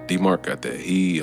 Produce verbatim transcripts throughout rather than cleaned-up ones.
D-Mark got that heat.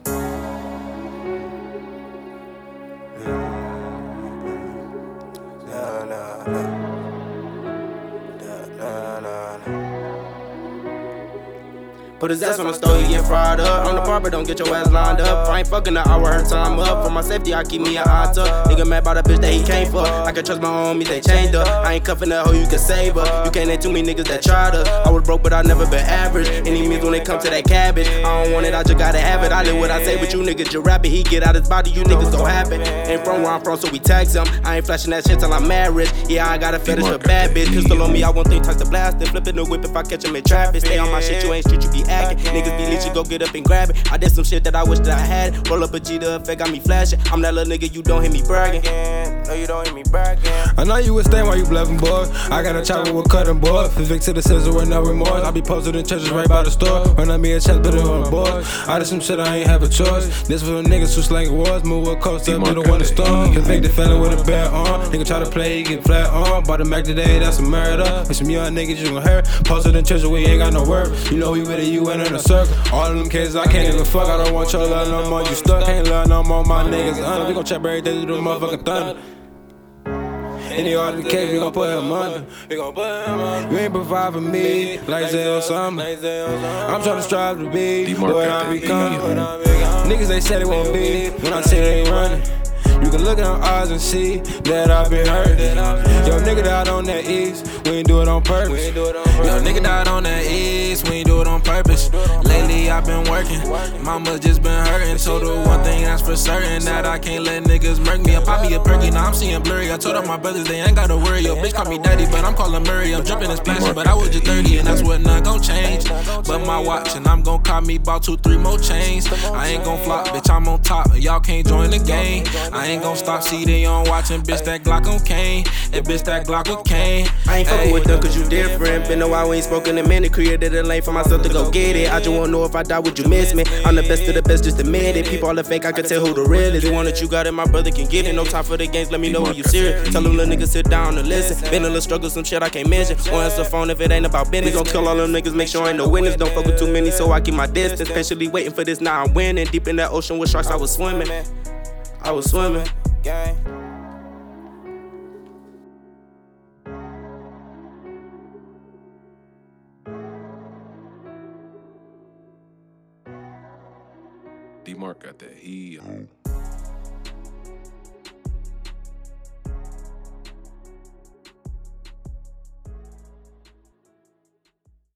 Put his ass on the stove, he get fried up. On the barber, don't get your ass lined up. I ain't fucking the hour, her time up. For my safety, I keep me a hot tuck. Nigga mad about the bitch that he came for. I can trust my homies, they changed up. I ain't cuffing that hoe, you can save her. You can't name too many niggas that tried her. I was broke, but I never been average. Any means when it come to that cabbage. I don't want it, I just gotta have it. I live what I say, but you niggas just rap it. He get out his body, you niggas gon' happen. Ain't from where I'm from, so we tax him. I ain't flashing that shit till I'm married. Yeah, I got a fetish for bad bitch. Pistol on me, I want things touch the blast. Then flipping the whip if I catch him in traffic. Stay on my shit, you ain't street, you be acting. Niggas be leeching, go get up and grab it. I did some shit that I wish that I had. Roll up a G, the effect got me flashing. I'm that little nigga, you don't hear me bragging. No, you don't hear me bragging. I know you would stay while you bluffing, boy. I got a chopper with cutting board. Vic to the scissor with no remorse. I be posted in churches right by the store. Run up me a chest, but it on the board. I did some shit I ain't have a choice. This for the niggas who slangin' wars. Move a coast up, middle one to storm. Convicted felon with a bad arm. Nigga try to play, he get flat arm. Bought a Mac today, that's a murder. With some young niggas you gon' hurt. Posted in churches where you ain't got no work. You know we with it, you ain't in a circle. All of them cases I can't even fuck. I don't want your love no more. You stuck, can't love no more. My niggas under. We gon' chop every day to the motherfucking thunder. Any order the case, we gon' put him under. We gon' put him under. You ain't provide for me like Zay or something. I'm tryna strive to be what I become. Niggas they said it won't be when I say they ain't running. You can look in our eyes and see that I've been hurt. Yo, nigga died on that east, we ain't do it on purpose. Yo, nigga died on that east, we ain't do it on purpose. Lately I've been working, mama just been hurting. So the one thing that's for certain, that I can't let niggas murk me. I pop me a perky, now I'm seeing blurry. I told all my brothers they ain't gotta worry. Yo, bitch call me daddy, but I'm calling Murray. I'm jumping and splashing, but I was just thirty, and that's what not gon' change. But my watch, and I'm gon' call me about two, three more chains. I ain't gon' flop, bitch, I'm on top. Y'all can't join the game. I ain't gon' stop, see they on watching, bitch, that Glock on Kane. And bitch, that Glock on Kane. I ain't fucking with them cause you different. Been a while, we ain't spoken in a minute. Created a lane for myself to go get it. I just wanna know if I die, would you miss me? I'm the best of the best, just admit it. People all the fake, I can tell who the real is. The one that you got and my brother can get it. No time for the games, let me know when you serious. Tell them little niggas sit down and listen. Been a little struggle, some shit I can't mention. Won't answer the phone if it ain't about business. We gon' kill all them niggas, make sure ain't no witness. Don't fuck with too many, so I keep my distance. Patiently waiting for this, now I'm winning. Deep in that ocean with sharks, I was swimming. I was swimming. D-Mark got that heat.